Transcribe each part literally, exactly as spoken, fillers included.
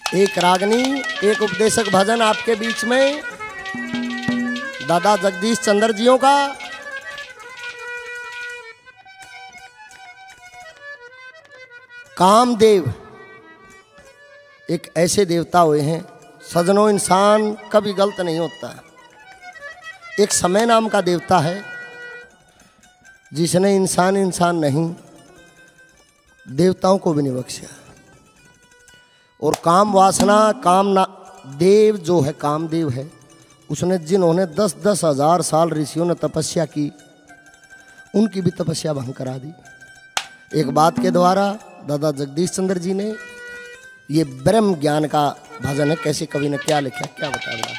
एक रागनी, एक उपदेशक भजन आपके बीच में दादा जगदीश चंद्र जियों का। कामदेव एक ऐसे देवता हुए हैं सजनों, इंसान कभी गलत नहीं होता। एक समय नाम का देवता है जिसने इंसान इंसान नहीं देवताओं को भी नहीं बख्शा। और काम वासना काम ना देव जो है कामदेव है, उसने जिन्होंने दस दस हजार साल ऋषियों ने तपस्या की, उनकी भी तपस्या भंग करा दी। एक बात के द्वारा दादा जगदीश चंद्र जी ने ये ब्रह्म ज्ञान का भजन है। कैसे कवि ने क्या लिखा, क्या बता रहा।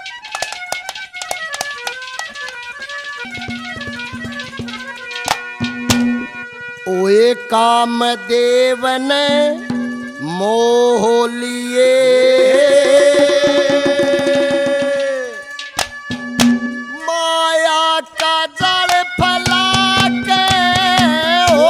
ओए कामदेव ने मोह लिए माया का जड़ फैला के, हो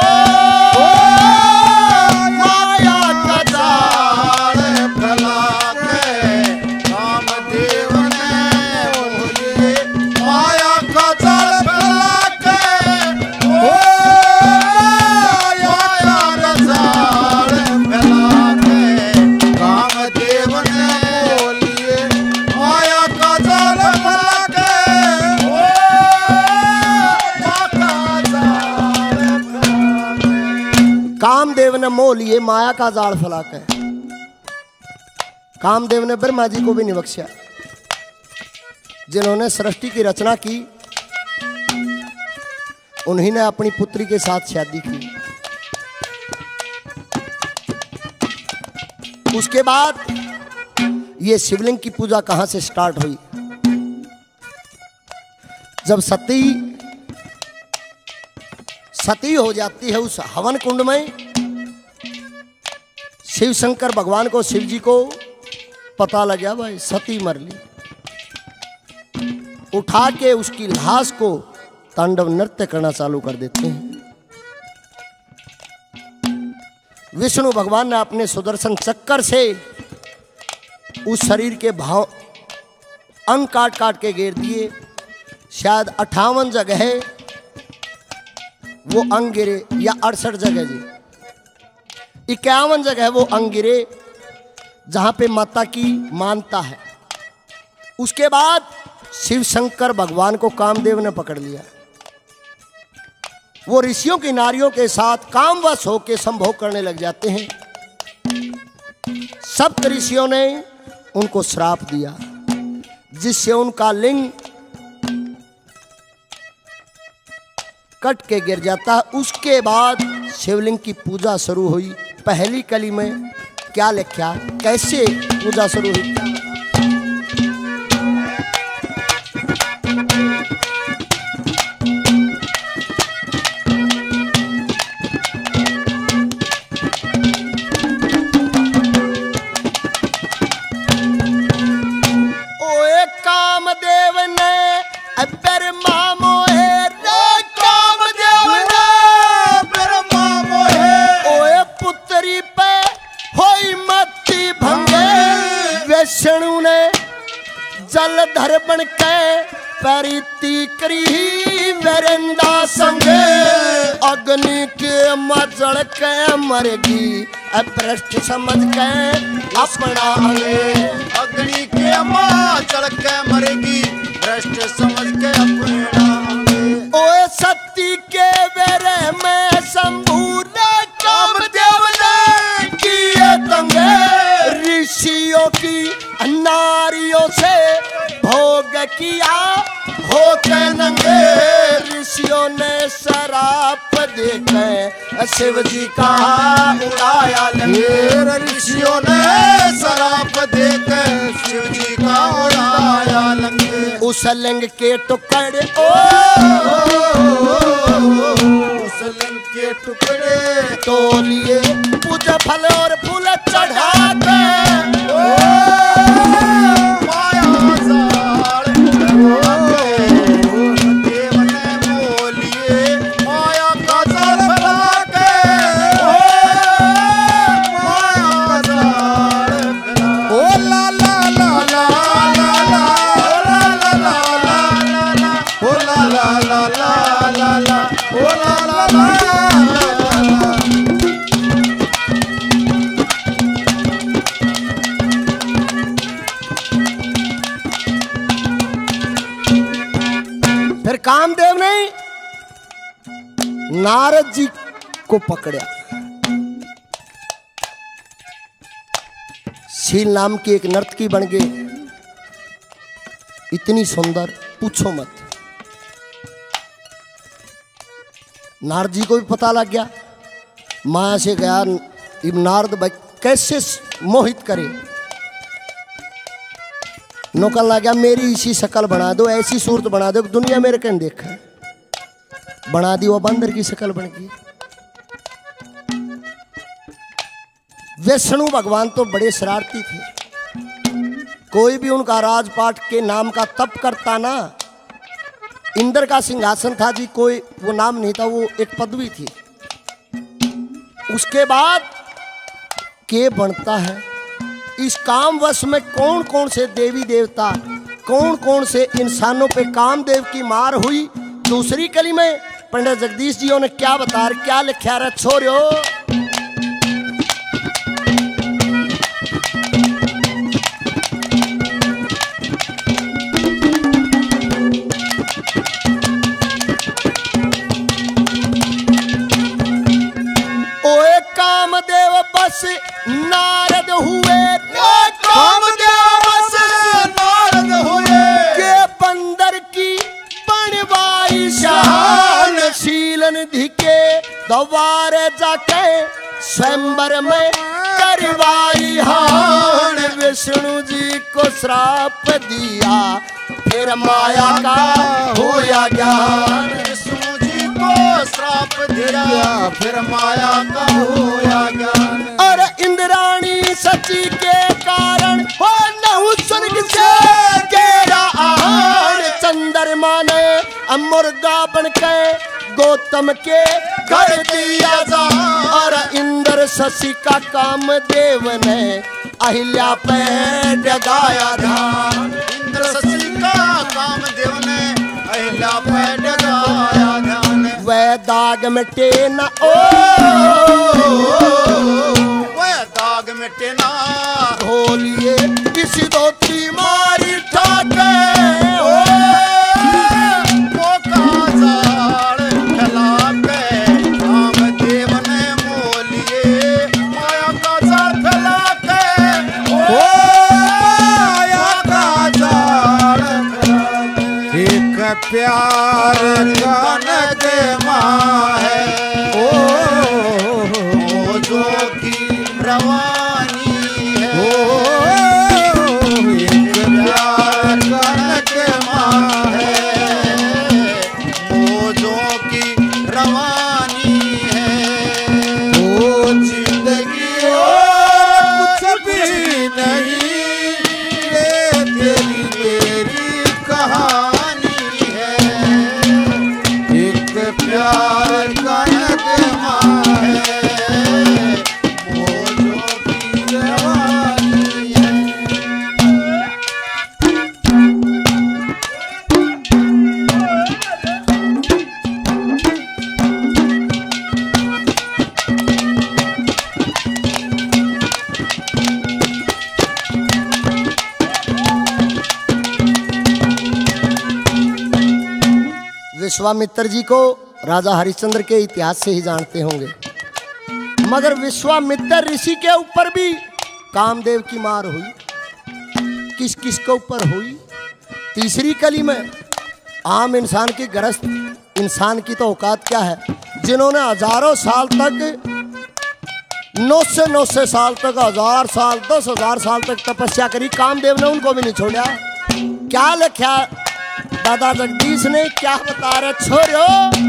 माया का जड़ फैला के, कामदेव ने मोह लिए माया का जड़ फैला के, हो कामदेव ने मोह लिए माया का जाल फैला के। कामदेव ने ब्रह्मा जी को भी नहीं बख्शा, जिन्होंने सृष्टि की रचना की, उन्हीं ने अपनी पुत्री के साथ शादी की। उसके बाद ये शिवलिंग की पूजा कहां से स्टार्ट हुई। जब सती सती हो जाती है उस हवन कुंड में, शिव शंकर भगवान को, शिव जी को पता लगा भाई सती मर ली। उठा के उसकी लाश को तांडव नृत्य करना चालू कर देते हैं। विष्णु भगवान ने अपने सुदर्शन चक्कर से उस शरीर के भाव अंग काट काट के घेर दिए। शायद अट्ठावन जगह है वो अंग गिरे, या अड़सठ जगह जी इक्यावन जगह वो अंग गिरे जहां पे माता की मानता है। उसके बाद शिव शंकर भगवान को कामदेव ने पकड़ लिया। वो ऋषियों की नारियों के साथ कामवश होकर संभोग करने लग जाते हैं। सप्त ऋषियों ने उनको श्राप दिया, जिससे उनका लिंग कट के गिर जाता। उसके बाद शिवलिंग की पूजा शुरू हुई। पहली कली में क्या लिखा, कैसे पूजा शुरू हुई। ओए कामदेव ने ब्रह्मा मोहे, विष्णु ने जलधर बन के परिती करी वरिंदा संगे। अग्नि के मजड़ के मरेगी भ्रष्ट समझ के अपना अंगे। अग्नि के मजड़ के मरेगी भ्रष्ट समझ के अपना अंगे। ओए सती के बेरे में शंभू ने कामदेव ने किए दंगे। ऋषियों की नारियों से भोग किया होके नंगे। ऋषियों ने शराप देकर शिव जी का उड़ाया लंगे। ऋषियों ने शराप देकर शिव जी का उड़ाया लंगे। उस लिंग के टुकड़े, ओ उस लिंग के टुकड़े तो लिए पूजा फल और फूल चढ़ा के। देव ने बोलिए माया का जाल फैला के, माया का जाल फैला कामदेव ने नारद जी को पकड़ा। शील नाम की एक नर्तकी बन गई, इतनी सुंदर पूछो मत। नारद जी को भी पता लग गया, माया से गया नारद भाई कैसे मोहित करे। नौकर लग गया, मेरी इसी शक्ल बना दो, ऐसी सूरत बना दो दुनिया मेरे कहीं देखा है। बना दी, वो बंदर की शक्ल बन गई। विष्णु भगवान तो बड़े शरारती थे, कोई भी उनका राजपाट के नाम का तप करता ना, इंद्र का सिंहासन था जी, कोई वो नाम नहीं था, वो एक पदवी थी। उसके बाद के बनता है इस काम वश में कौन कौन से देवी देवता, कौन कौन से इंसानों पे कामदेव की मार हुई। दूसरी कली में पंडित जगदीश जी ने क्या बता क्या लिखा रहा छोड़ो। ओए कामदेव बस नारद हुए, कामदेव बस नारद हुए, के बंदर की बनवाई शान, शीलन धिके द्वारे जाके स्वयंवर में करवाई हान। विष्णु जी को श्राप दिया, फिर माया का होया ज्ञान। विष्णु जी को श्राप दिया, फिर माया का होया ज्ञान। और इंद्राणी सची के कारण हो नहु स्वर्ग से गिरा आन। चंद्रमा ने मुर्गा बन के गौतम के घर दिया जा, और इंद्र शशि का कामदेव ने अहिल्या पे जगाया ध्यान। इंद्र शशि का कामदेव ने अहिल्या पे जगाया ध्यान। वह दाग मिटे न ओ, वह दाग मिटे ना, धोलिए किसी धोती मारी ठाके ओ। वो काजाड़ फैला के कामदेव ने मोलिए, माया का जाल फैला के ओ, माया का जाल फैला के। एक प्यार कनक माँ है ओ, ओ जो की रवानी है ओ, एक प्यार कनक माँ है, ओ जो की रवानी है। ओ जिंदगी और कुछ भी नहीं, ये तेरी मेरी कहानी है। एक प्यार कनक माँ है, वो जो की रवानी है। विश्वामित्र जी को राजा हरिश्चंद्र के इतिहास से ही जानते होंगे, मगर विश्वामित्र ऋषि के ऊपर भी कामदेव की मार हुई। किस किस के ऊपर हुई? तीसरी कली में आम इंसान की ग्रस्त इंसान की तो औकात क्या है, जिन्होंने हजारों साल तक, नौ से नौ से साल तक, हजार साल, दस हजार साल तक तपस्या करी, कामदेव ने उनको भी नहीं छोड़ा। क्या लिखा दादा जगदीश ने, क्या बता रहे छोड़ो।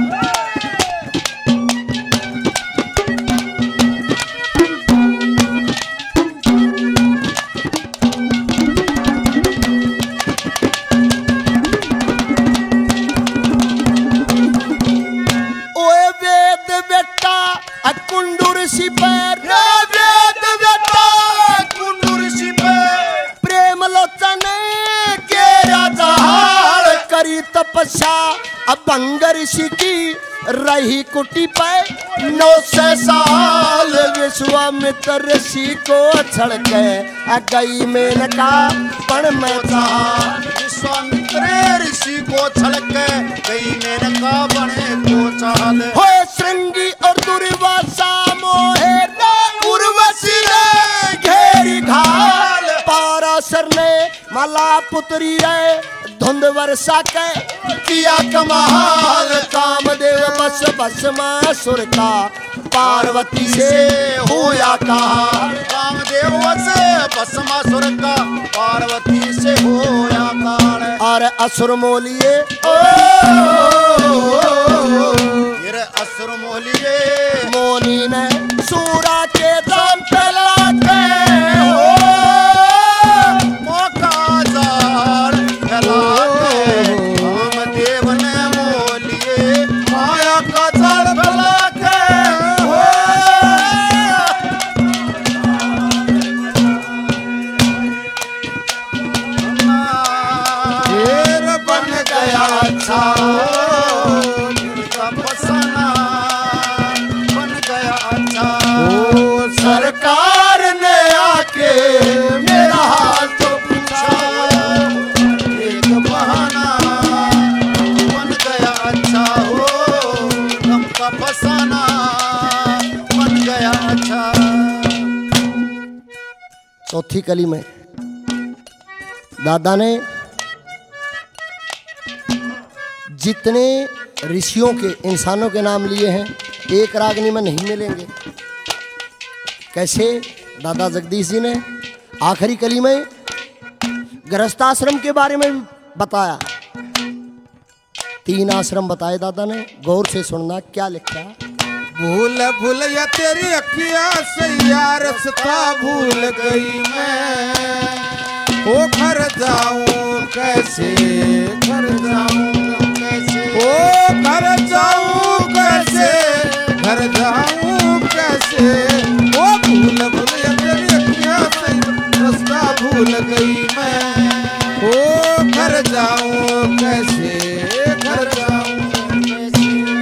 ओए वेद बेटा कुंडू ऋषि पर, वेद बेटा कुंडू ऋषि पर, प्रेम लोचन के राजा करी तपस्या तपस्या अब भंग ऋषि की रही कुटी पे नौ सौ साल। विश्वामित्र ऋषि को छड़ के गई मेनका पण में चाल। विश्वामित्र ऋषि को छड़ के गई मेनका बने को चाल। हो श्रृंगी और दुर्वासा मोहे उर्वशी रे घेरी घाल। पाराशर ने माला पुत्री रे धुंध वर्षा के किया कमाल। कामदेव बस बस मासुर का पार्वती से होया कहा। कामदेव से भस्मासुर का पार्वती से होया काल। और असुर मोलिए ये असुर मोलिए मोनी ने सूरा के दम पे लाके हो मौका जार फैलाके। कामदेव ने मोलिए माया का जाल फैलाके हो। ढेर बन गया अच्छा का फसाना बन गया अच्छा। ओ सरकार ने आके मेरा हाल तो पूछा। एक बहाना बन गया अच्छा हो। गम का फसाना बन गया अच्छा। चौथी कली में दादा ने जितने ऋषियों के इंसानों के नाम लिए हैं एक रागनी में नहीं मिलेंगे। कैसे? दादा जगदीश जी ने आखिरी कली में गृहस्थाश्रम के बारे में बताया। तीन आश्रम बताए दादा ने, गौर से सुनना क्या लिखा। भूल भूल या तेरी अखियां से यार रस्ता भूल गई मैं। ओ घर जाऊं कैसे, घर जाऊं कैसे, ओ घर जाऊं कैसे, घर जाऊं कैसे। ओ भूल भूल या तेरी अखियां से रास्ता भूल गई मैं। ओ घर जाऊं कैसे, घर जाऊं कैसे।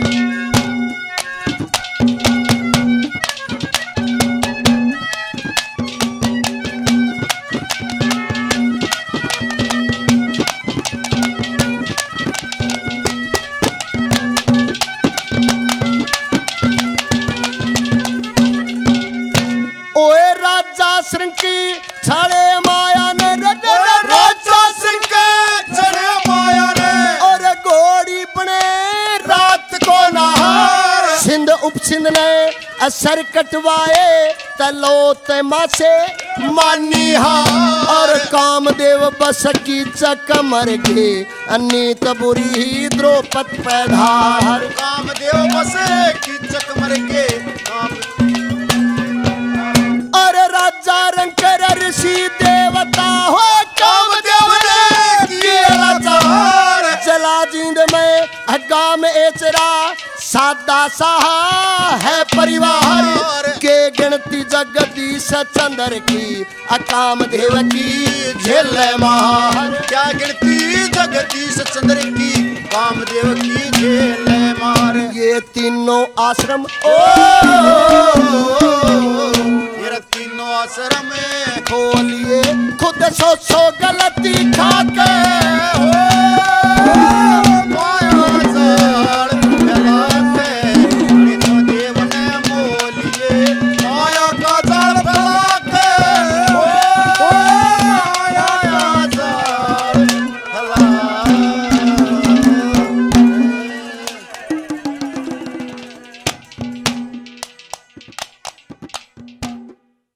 ओए राजा श्रृंगी छड़े माया ने राजा सिंह के चढ़े माया ने और घोड़ी बने रात को नहार। सिंध उपसिंध ने असर कटवाए तलो तमा से मानी हार। और कामदेव बस की चकमर के अनीत बुरी द्रौपद पैधार। कामदेव बसे की चकमर के काम और राजा रंकर ऋषि देवता हो कामदेव ने किए लाचार। चला जींद में हगा में एचरा सादा सहा है परिवार के गिनती जगदीश चंद्र की अकाम देव की झेल मार। क्या गिनती जगदीश चंद्र की कामदेव की झेल मार। ये तीनों आश्रम ओ ये तीनों आश्रम में खोलिए खुद सो सो गलती